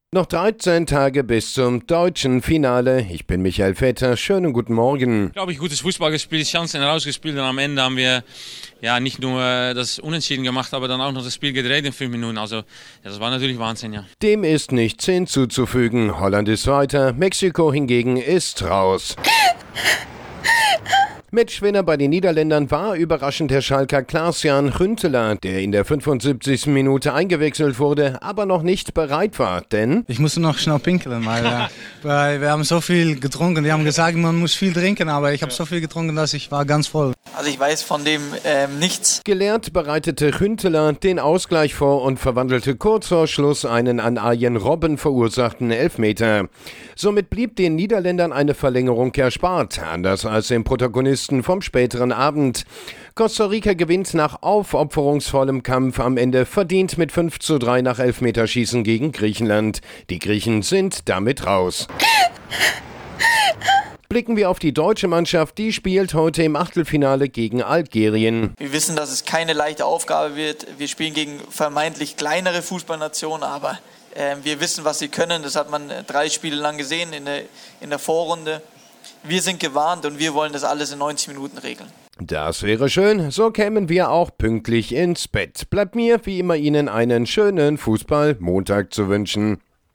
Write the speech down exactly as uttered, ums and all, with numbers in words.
Noch dreizehn Tage bis zum deutschen Finale. Ich bin Michael Vetter. Schönen guten Morgen. Glaube ich, gutes Fußball gespielt, Chancen herausgespielt und am Ende haben wir ja nicht nur das Unentschieden gemacht, aber dann auch noch das Spiel gedreht in fünf Minuten. Also ja, das war natürlich Wahnsinn, ja. Dem ist nichts hinzuzufügen. Holland ist weiter, Mexiko hingegen ist raus. Matchwinner bei den Niederländern war überraschend der Schalker Klaas-Jan Huntelaar, der in der fünfundsiebzigsten Minute eingewechselt wurde, aber noch nicht bereit war, denn... Ich musste noch schnell pinkeln, weil, äh, weil wir haben so viel getrunken. Die haben gesagt, man muss viel trinken, aber ich habe so viel getrunken, dass ich war ganz voll. Also ich weiß von dem ähm, nichts. Gelehrt bereitete Huntelaar den Ausgleich vor und verwandelte kurz vor Schluss einen an Arjen Robben verursachten Elfmeter. Somit blieb den Niederländern eine Verlängerung erspart, anders als dem Protagonisten vom späteren Abend. Costa Rica gewinnt nach aufopferungsvollem Kampf am Ende verdient mit fünf zu drei nach Elfmeterschießen gegen Griechenland. Die Griechen sind damit raus. Blicken wir auf die deutsche Mannschaft, die spielt heute im Achtelfinale gegen Algerien. Wir wissen, dass es keine leichte Aufgabe wird. Wir spielen gegen vermeintlich kleinere Fußballnationen, aber äh, wir wissen, was sie können. Das hat man drei Spiele lang gesehen in der, in der Vorrunde. Wir sind gewarnt und wir wollen das alles in neunzig Minuten regeln. Das wäre schön, so kämen wir auch pünktlich ins Bett. Bleibt mir wie immer Ihnen einen schönen Fußball-Montag zu wünschen.